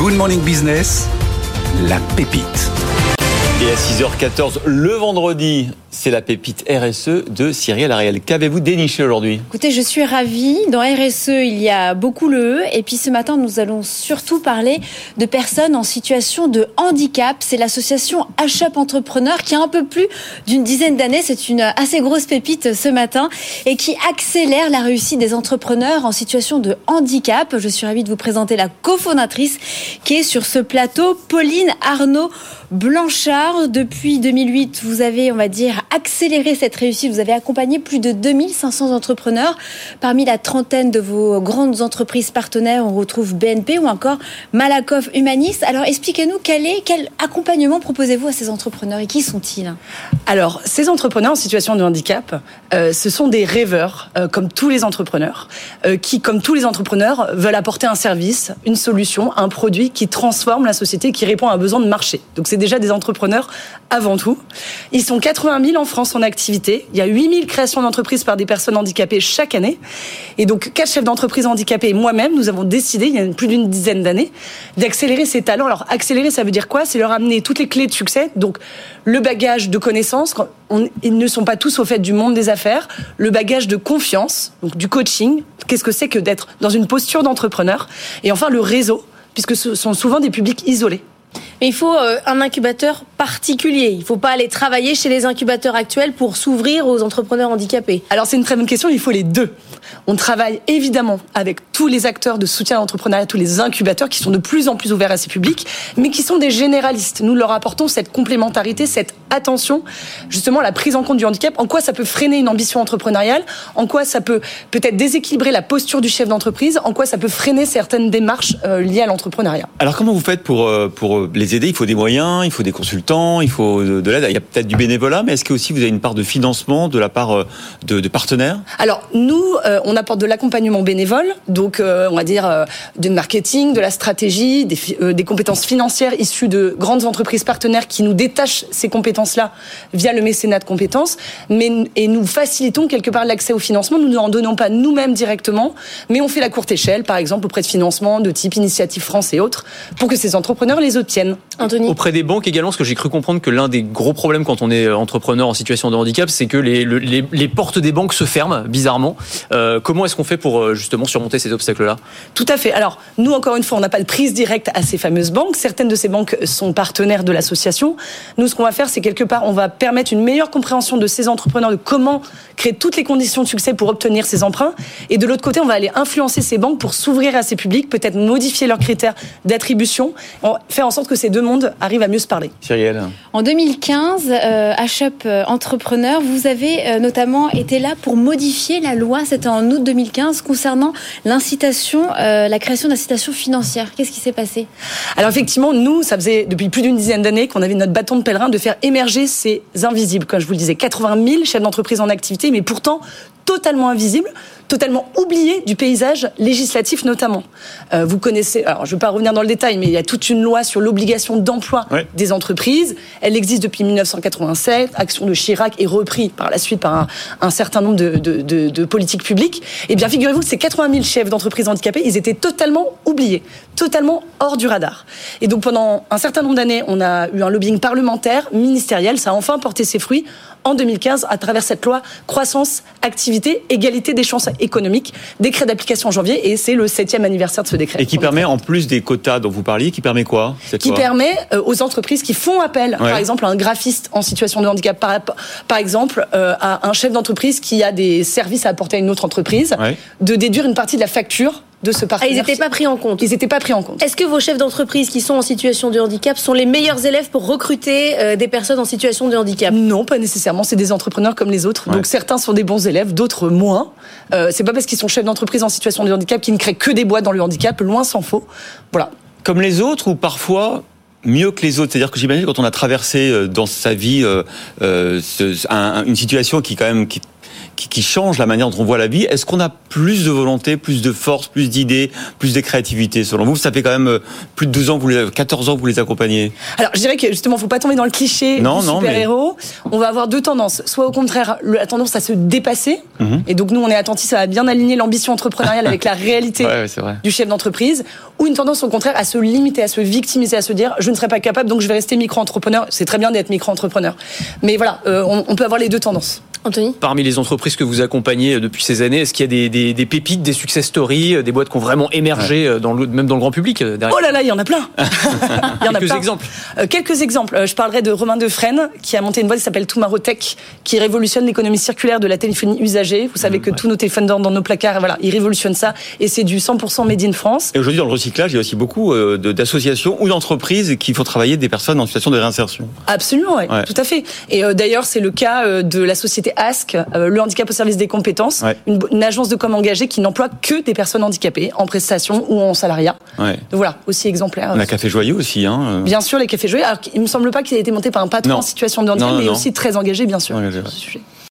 Good Morning Business, la pépite. Et à 6h14, le vendredi, c'est la pépite RSE de Cyrielle Ariel. Qu'avez-vous déniché aujourd'hui ? Écoutez, je suis ravie. Dans RSE, il y a beaucoup le E. Et puis ce matin, nous allons surtout parler de personnes en situation de handicap. C'est l'association HUP Entrepreneur qui a un peu plus d'une dizaine d'années. C'est une assez grosse pépite ce matin et qui accélère la réussite des entrepreneurs en situation de handicap. Je suis ravie de vous présenter la cofondatrice qui est sur ce plateau, Pauline Arnaud Blanchard. Depuis 2008, vous avez, on va dire, accéléré cette réussite. Vous avez accompagné plus de 2500 entrepreneurs. Parmi la trentaine de vos grandes entreprises partenaires, on retrouve BNP ou encore Malakoff Humanis. Alors, expliquez-nous quel accompagnement proposez-vous à ces entrepreneurs et qui sont-ils ? Alors, ces entrepreneurs en situation de handicap, ce sont des rêveurs, comme tous les entrepreneurs, qui, comme tous les entrepreneurs, veulent apporter un service, une solution, un produit qui transforme la société, qui répond à un besoin de marché. Donc, c'est déjà des entrepreneurs avant tout. Ils sont 80 000 en France en activité. Il y a 8 000 créations d'entreprises par des personnes handicapées chaque année. Et donc, 4 chefs d'entreprise handicapés et moi-même, nous avons décidé, il y a plus d'une dizaine d'années, d'accélérer ces talents. Alors, accélérer, ça veut dire quoi ? C'est leur amener toutes les clés de succès. Donc, le bagage de connaissances, ils ne sont pas tous au fait du monde des affaires. Le bagage de confiance, donc du coaching. Qu'est-ce que c'est que d'être dans une posture d'entrepreneur ? Et enfin, le réseau, puisque ce sont souvent des publics isolés. Mais il faut un incubateur particulier. Il ne faut pas aller travailler chez les incubateurs actuels pour s'ouvrir aux entrepreneurs handicapés. Alors c'est une très bonne question, il faut les deux. On travaille évidemment avec tous les acteurs de soutien à l'entrepreneuriat, tous les incubateurs qui sont de plus en plus ouverts à ces publics, mais qui sont des généralistes. Nous leur apportons cette complémentarité, cette attention, justement à la prise en compte du handicap, en quoi ça peut freiner une ambition entrepreneuriale, en quoi ça peut peut-être déséquilibrer la posture du chef d'entreprise, en quoi ça peut freiner certaines démarches liées à l'entrepreneuriat. Alors comment vous faites pour les aider ? Il faut des moyens, il faut des consultants, il faut de l'aide. Il y a peut-être du bénévolat, mais est-ce que aussi vous avez une part de financement de la part de partenaires ? Alors nous, on apporte de l'accompagnement bénévole, donc on va dire du marketing, de la stratégie, des compétences financières issues de grandes entreprises partenaires qui nous détachent ces compétences-là via le mécénat de compétences, et nous facilitons quelque part l'accès au financement. Nous n'en donnons pas nous-mêmes directement, mais on fait la courte échelle, par exemple auprès de financements de type Initiative France et autres, pour que ces entrepreneurs les obtiennent. Anthony ? Auprès des banques également, parce que j'ai cru comprendre que l'un des gros problèmes quand on est entrepreneur en situation de handicap, c'est que les portes des banques se ferment, bizarrement. Comment est-ce qu'on fait pour justement surmonter ces obstacles-là ? Tout à fait. Alors, nous, encore une fois, on n'a pas de prise directe à ces fameuses banques. Certaines de ces banques sont partenaires de l'association. Nous, ce qu'on va faire, c'est quelque part, on va permettre une meilleure compréhension de ces entrepreneurs, de comment créer toutes les conditions de succès pour obtenir ces emprunts. Et de l'autre côté, on va aller influencer ces banques pour s'ouvrir à ces publics, peut-être modifier leurs critères d'attribution, faire en sorte que ces deux mondes arrivent à mieux se parler. Cyrielle. En 2015, HUP Entrepreneur, vous avez notamment été là pour modifier la loi, c'était en août 2015, concernant l'incitation, la création d'incitations financières. Qu'est-ce qui s'est passé ? Alors effectivement, nous, ça faisait depuis plus d'une dizaine d'années qu'on avait notre bâton de pèlerin de faire émerger ces invisibles. Comme je vous le disais, 80 000 chefs d'entreprise en activité, mais pourtant totalement invisibles, totalement oubliés du paysage législatif notamment. Vous connaissez, alors je ne vais pas revenir dans le détail, mais il y a toute une loi sur l'obligation d'emploi des entreprises. Elle existe depuis 1987, action de Chirac est repris par la suite par un certain nombre de politiques publiques. Eh bien, figurez-vous que ces 80 000 chefs d'entreprise handicapés, ils étaient totalement oubliés, totalement hors du radar. Et donc pendant un certain nombre d'années, on a eu un lobbying parlementaire, ministériel, ça a enfin porté ses fruits en 2015 à travers cette loi croissance, activité, égalité des chances économiques, décret d'application en janvier, et c'est le 7e anniversaire de ce décret. Et qui permet, en plus des quotas dont vous parliez, qui permet quoi, cette loi ? Permet aux entreprises qui font appel, par exemple, à un graphiste en situation de handicap, par exemple, à un chef d'entreprise qui a des services à apporter à une autre entreprise, de déduire une partie de la facture de ce partenaire. Ils n'étaient pas pris en compte. Ils n'étaient pas pris en compte. Est-ce que vos chefs d'entreprise qui sont en situation de handicap sont les meilleurs élèves pour recruter des personnes en situation de handicap ? Non, pas nécessairement. C'est des entrepreneurs comme les autres. Donc certains sont des bons élèves, d'autres moins. C'est pas parce qu'ils sont chefs d'entreprise en situation de handicap qu'ils ne créent que des boîtes dans le handicap. Loin s'en faut. Voilà. Comme les autres ou parfois mieux que les autres, c'est-à-dire que j'imagine quand on a traversé dans sa vie une situation qui quand même qui qui change la manière dont on voit la vie. Est-ce qu'on a plus de volonté, plus de force, plus d'idées, plus de créativité selon vous? Ça fait quand même plus de 12 ans, 14 ans que vous les accompagnez. Alors, je dirais que justement, faut pas tomber dans le cliché du super-héros. On va avoir deux tendances. Soit au contraire, la tendance à se dépasser. Et donc, nous, on est attentifs à bien aligner l'ambition entrepreneuriale avec la réalité du chef d'entreprise. Ou une tendance au contraire à se limiter, à se victimiser, à se dire je ne serai pas capable, donc je vais rester micro-entrepreneur. C'est très bien d'être micro-entrepreneur. Mais voilà, on peut avoir les deux tendances. Anthony ? Parmi les entreprises que vous accompagnez depuis ces années, est-ce qu'il y a des pépites, des success stories, des boîtes qui ont vraiment émergé même dans le grand public derrière? Oh là là, il y en a plein. Il y en a Quelques exemples. Quelques exemples. Je parlerai de Romain Defresne, qui a monté une boîte qui s'appelle Tomorrow Tech, qui révolutionne l'économie circulaire de la téléphonie usagée. Vous savez que tous nos téléphones dans nos placards, voilà, ils révolutionnent ça. Et c'est du 100% made in France. Et aujourd'hui, dans le recyclage, il y a aussi beaucoup d'associations ou d'entreprises qui font travailler des personnes en situation de réinsertion. Absolument, ouais. Tout à fait. Et d'ailleurs, c'est le cas de la société Ask, le handicap au service des compétences, une agence de com engagée qui n'emploie que des personnes handicapées en prestation ou en salariat. Donc voilà, aussi exemplaire. On a Café Joyeux aussi. Bien sûr, les Cafés Joyeux. Alors, il me semble pas qu'il ait été monté par un patron en situation de handicap, mais aussi très engagé, bien sûr, sur ce sujet.